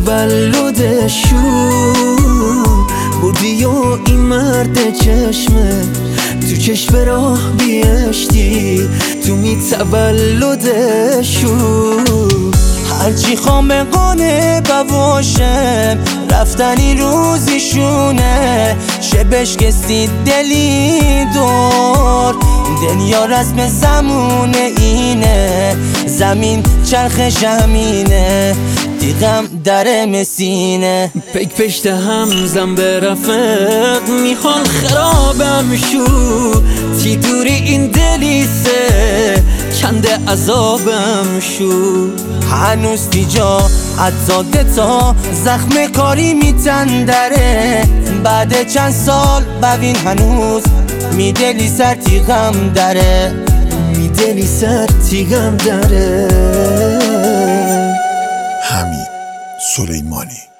تولدشون بودی و این مرد چشمه تو چشم راه بیشتی تو می تولدشون هرچی خامقانه بواشم رفتنی روزیشونه شبش کسی دلی دور دنیا رسم زمونه اینه زمین چرخش همینه دیگم دره مسینه پک پشت هم زن به رفق میخوان خرابم شو تی دوری این دلیسه چند عذابم شو هنوز دیجا حتی دتا زخم کاری میتندره بعد چند سال ببین هنوز میدلی سر تیغم داره میدلی سر تیغم داره حمید سلیمانی